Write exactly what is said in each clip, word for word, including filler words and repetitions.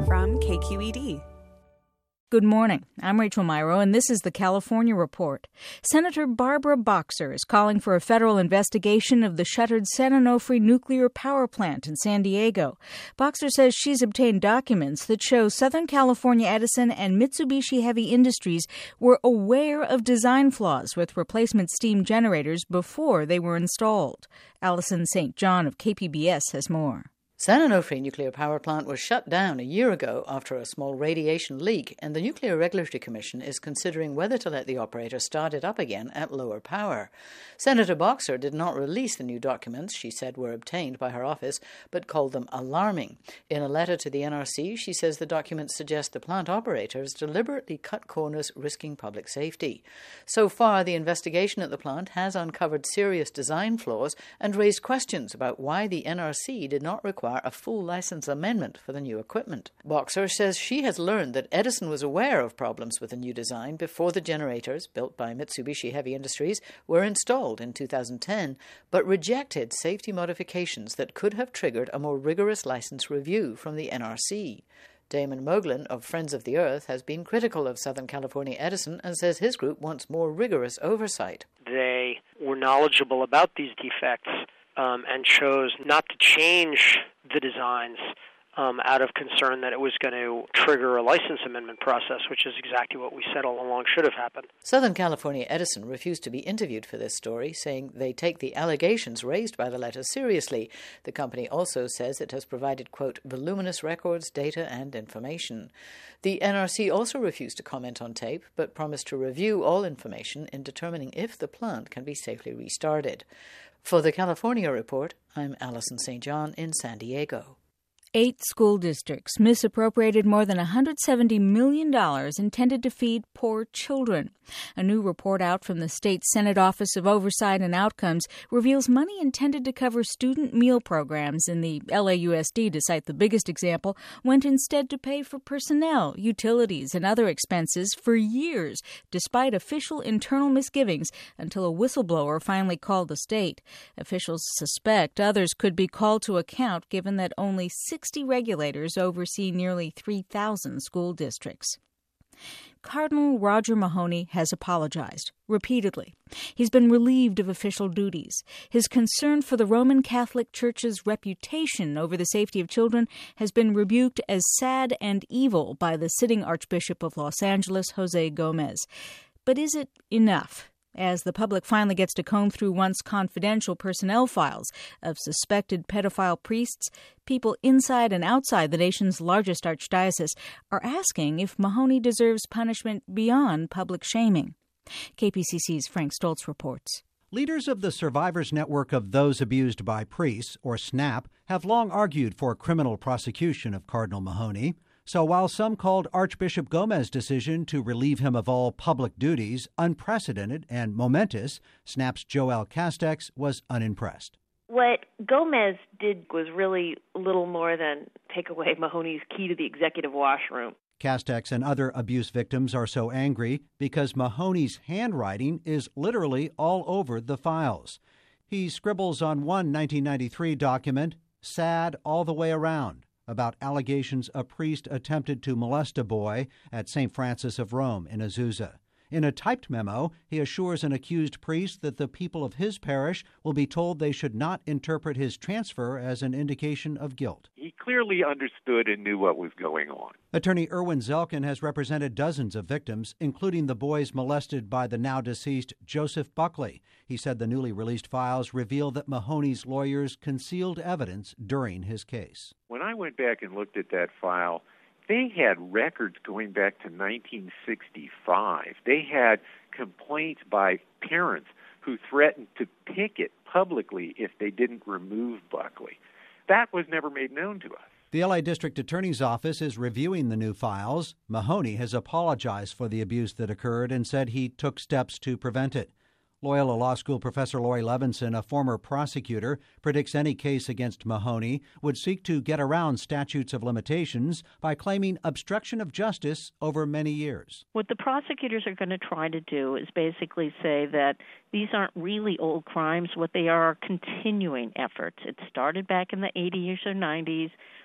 from K Q E D. Good morning. I'm Rachel Myro, and this is the California Report. Senator Barbara Boxer is calling for a federal investigation of the shuttered San Onofre nuclear power plant in San Diego. Boxer says she's obtained documents that show Southern California Edison and Mitsubishi Heavy Industries were aware of design flaws with replacement steam generators before they were installed. Allison Saint John of K P B S has more. San Onofre nuclear power plant was shut down a year ago after a small radiation leak, and the Nuclear Regulatory Commission is considering whether to let the operator start it up again at lower power. Senator Boxer did not release the new documents she said were obtained by her office, but called them alarming. In a letter to the N R C, she says the documents suggest the plant operators deliberately cut corners, risking public safety. So far, the investigation at the plant has uncovered serious design flaws and raised questions about why the N R C did not require a full license amendment for the new equipment. Boxer says she has learned that Edison was aware of problems with the new design before the generators, built by Mitsubishi Heavy Industries, were installed in two thousand ten, but rejected safety modifications that could have triggered a more rigorous license review from the N R C. Damon Moglin of Friends of the Earth has been critical of Southern California Edison and says his group wants more rigorous oversight. They were knowledgeable about these defects Um, and chose not to change the designs um, out of concern that it was going to trigger a license amendment process, which is exactly what we said all along should have happened. Southern California Edison refused to be interviewed for this story, saying they take the allegations raised by the letter seriously. The company also says it has provided, quote, voluminous records, data, and information. The N R C also refused to comment on tape, but promised to review all information in determining if the plant can be safely restarted. For the California Report, I'm Allison Saint John in San Diego. Eight school districts misappropriated more than one hundred seventy million dollars intended to feed poor children. A new report out from the state Senate Office of Oversight and Outcomes reveals money intended to cover student meal programs in the L A U S D, to cite the biggest example, went instead to pay for personnel, utilities, and other expenses for years, despite official internal misgivings, until a whistleblower finally called the state. Officials suspect others could be called to account, given that only sixty regulators oversee nearly three thousand school districts. Cardinal Roger Mahony has apologized repeatedly. He's been relieved of official duties. His concern for the Roman Catholic Church's reputation over the safety of children has been rebuked as sad and evil by the sitting Archbishop of Los Angeles, Jose Gomez. But is it enough? As the public finally gets to comb through once confidential personnel files of suspected pedophile priests, people inside and outside the nation's largest archdiocese are asking if Mahony deserves punishment beyond public shaming. K P C C's Frank Stoltz reports. Leaders of the Survivors Network of Those Abused by Priests, or SNAP, have long argued for criminal prosecution of Cardinal Mahony. So while some called Archbishop Gomez's decision to relieve him of all public duties unprecedented and momentous, SNAP's Joel Castex was unimpressed. What Gomez did was really little more than take away Mahony's key to the executive washroom. Castex and other abuse victims are so angry because Mahony's handwriting is literally all over the files. He scribbles on one nineteen ninety-three document, "Sad all the way around," about allegations a priest attempted to molest a boy at Saint Francis of Rome in Azusa. In a typed memo, he assures an accused priest that the people of his parish will be told they should not interpret his transfer as an indication of guilt. He clearly understood and knew what was going on. Attorney Erwin Zelkin has represented dozens of victims, including the boys molested by the now-deceased Joseph Buckley. He said the newly released files reveal that Mahony's lawyers concealed evidence during his case. When I went back and looked at that file, they had records going back to nineteen sixty-five. They had complaints by parents who threatened to picket publicly if they didn't remove Buckley. That was never made known to us. The L A District Attorney's Office is reviewing the new files. Mahony has apologized for the abuse that occurred and said he took steps to prevent it. Loyola Law School professor Lori Levinson, a former prosecutor, predicts any case against Mahony would seek to get around statutes of limitations by claiming obstruction of justice over many years. What the prosecutors are going to try to do is basically say that these aren't really old crimes. What they are are continuing efforts. It started back in the eighties or nineties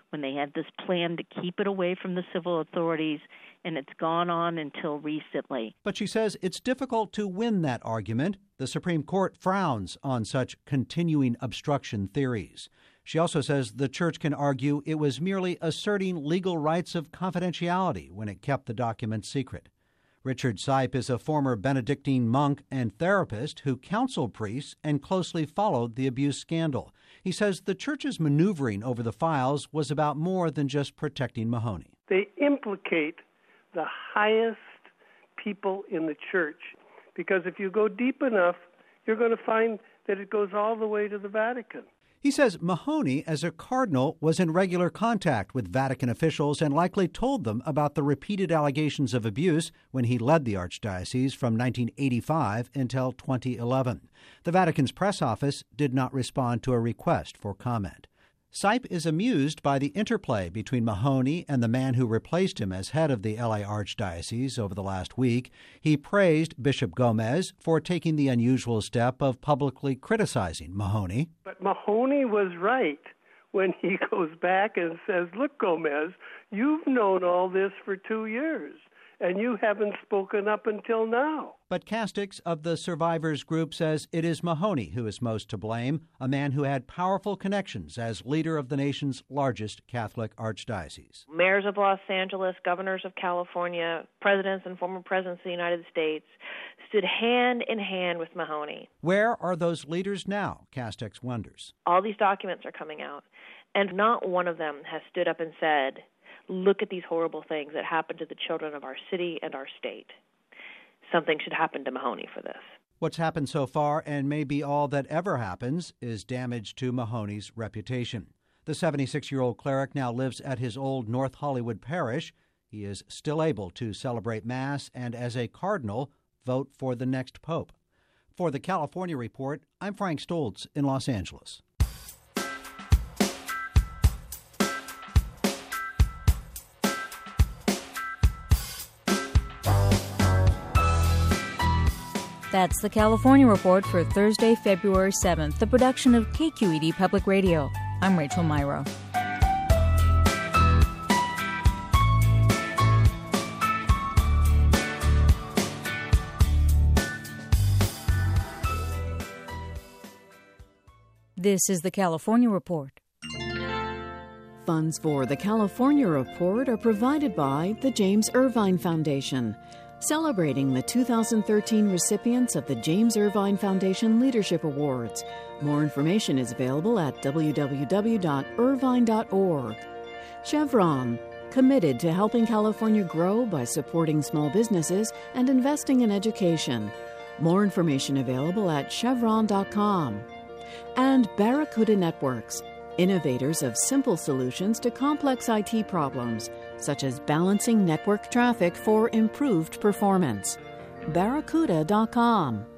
when they had this plan to keep it away from the civil authorities, and it's gone on until recently. But she says it's difficult to win that argument. The Supreme Court frowns on such continuing obstruction theories. She also says the church can argue it was merely asserting legal rights of confidentiality when it kept the documents secret. Richard Sipe is a former Benedictine monk and therapist who counseled priests and closely followed the abuse scandal. He says the church's maneuvering over the files was about more than just protecting Mahoney. They implicate the highest people in the church, because if you go deep enough, you're going to find that it goes all the way to the Vatican. He says Mahoney, as a cardinal, was in regular contact with Vatican officials and likely told them about the repeated allegations of abuse when he led the archdiocese from nineteen eighty-five until twenty eleven. The Vatican's press office did not respond to a request for comment. Sipe is amused by the interplay between Mahoney and the man who replaced him as head of the L A Archdiocese over the last week. He praised Bishop Gomez for taking the unusual step of publicly criticizing Mahoney. But Mahoney was right when he goes back and says, look, Gomez, you've known all this for two years, and you haven't spoken up until now. But Castix of the survivors group says it is Mahoney who is most to blame, a man who had powerful connections as leader of the nation's largest Catholic archdiocese. Mayors of Los Angeles, governors of California, presidents and former presidents of the United States stood hand in hand with Mahoney. Where are those leaders now, Castix wonders. All these documents are coming out, and not one of them has stood up and said, look at these horrible things that happened to the children of our city and our state. Something should happen to Mahoney for this. What's happened so far, and may be all that ever happens, is damage to Mahoney's reputation. The seventy-six-year-old cleric now lives at his old North Hollywood parish. He is still able to celebrate Mass and, as a cardinal, vote for the next pope. For the California Report, I'm Frank Stoltz in Los Angeles. That's the California Report for Thursday, February seventh, the production of K Q E D Public Radio. I'm Rachel Myro. This is the California Report. Funds for the California Report are provided by the James Irvine Foundation, celebrating the two thousand thirteen recipients of the James Irvine Foundation Leadership Awards. More information is available at w w w dot irvine dot org. Chevron, committed to helping California grow by supporting small businesses and investing in education. More information available at chevron dot com. And Barracuda Networks, innovators of simple solutions to complex I T problems, such as balancing network traffic for improved performance. barracuda dot com.